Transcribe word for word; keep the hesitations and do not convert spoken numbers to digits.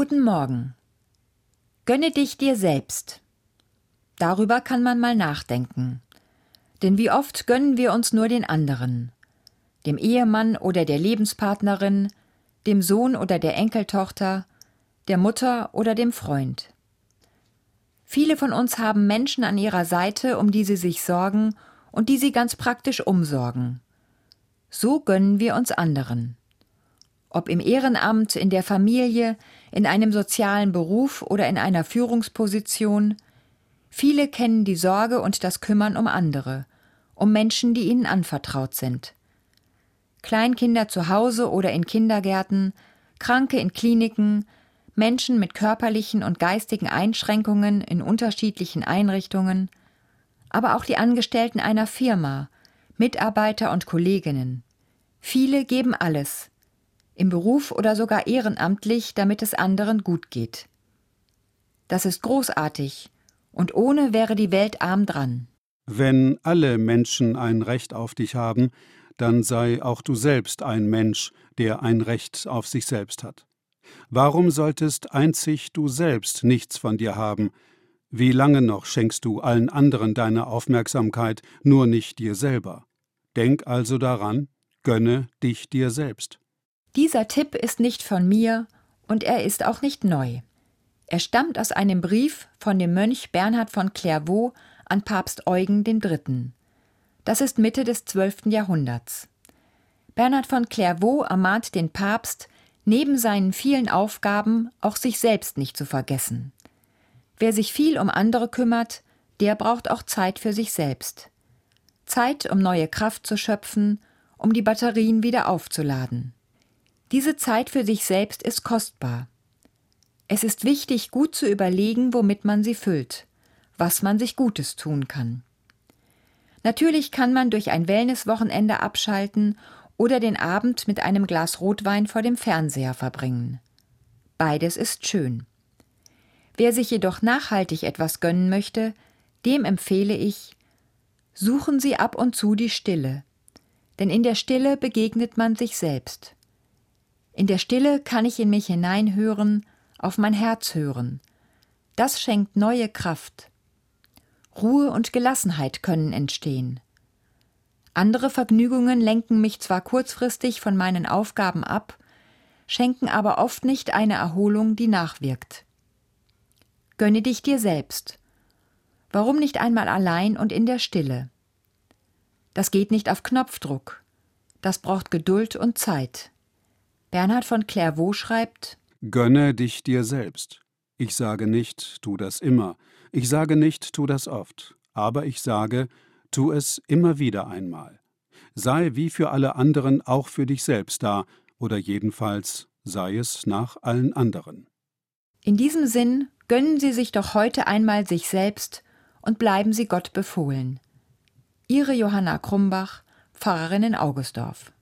Guten Morgen. Gönne dich dir selbst. Darüber kann man mal nachdenken. Denn wie oft gönnen wir uns nur den anderen? Dem Ehemann oder der Lebenspartnerin, dem Sohn oder der Enkeltochter, der Mutter oder dem Freund. Viele von uns haben Menschen an ihrer Seite, um die sie sich sorgen und die sie ganz praktisch umsorgen. So gönnen wir uns anderen. Ob im Ehrenamt, in der Familie, in einem sozialen Beruf oder in einer Führungsposition. Viele kennen die Sorge und das Kümmern um andere, um Menschen, die ihnen anvertraut sind. Kleinkinder zu Hause oder in Kindergärten, Kranke in Kliniken, Menschen mit körperlichen und geistigen Einschränkungen in unterschiedlichen Einrichtungen, aber auch die Angestellten einer Firma, Mitarbeiter und Kolleginnen. Viele geben alles, im Beruf oder sogar ehrenamtlich, damit es anderen gut geht. Das ist großartig, und ohne wäre die Welt arm dran. Wenn alle Menschen ein Recht auf dich haben, dann sei auch du selbst ein Mensch, der ein Recht auf sich selbst hat. Warum solltest einzig du selbst nichts von dir haben? Wie lange noch schenkst du allen anderen deine Aufmerksamkeit, nur nicht dir selber? Denk also daran, gönne dich dir selbst. Dieser Tipp ist nicht von mir und er ist auch nicht neu. Er stammt aus einem Brief von dem Mönch Bernhard von Clairvaux an Papst Eugen der Dritte. Das ist Mitte des zwölften Jahrhunderts. Bernhard von Clairvaux ermahnt den Papst, neben seinen vielen Aufgaben auch sich selbst nicht zu vergessen. Wer sich viel um andere kümmert, der braucht auch Zeit für sich selbst. Zeit, um neue Kraft zu schöpfen, um die Batterien wieder aufzuladen. Diese Zeit für sich selbst ist kostbar. Es ist wichtig, gut zu überlegen, womit man sie füllt, was man sich Gutes tun kann. Natürlich kann man durch ein Wellnesswochenende abschalten oder den Abend mit einem Glas Rotwein vor dem Fernseher verbringen. Beides ist schön. Wer sich jedoch nachhaltig etwas gönnen möchte, dem empfehle ich, suchen Sie ab und zu die Stille, denn in der Stille begegnet man sich selbst. In der Stille kann ich in mich hineinhören, auf mein Herz hören. Das schenkt neue Kraft. Ruhe und Gelassenheit können entstehen. Andere Vergnügungen lenken mich zwar kurzfristig von meinen Aufgaben ab, schenken aber oft nicht eine Erholung, die nachwirkt. Gönne dich dir selbst. Warum nicht einmal allein und in der Stille? Das geht nicht auf Knopfdruck. Das braucht Geduld und Zeit. Bernhard von Clairvaux schreibt: Gönne dich dir selbst. Ich sage nicht, tu das immer. Ich sage nicht, tu das oft. Aber ich sage, tu es immer wieder einmal. Sei wie für alle anderen auch für dich selbst da, oder jedenfalls sei es nach allen anderen. In diesem Sinn gönnen Sie sich doch heute einmal sich selbst und bleiben Sie Gott befohlen. Ihre Johanna Krumbach, Pfarrerin in Augustdorf.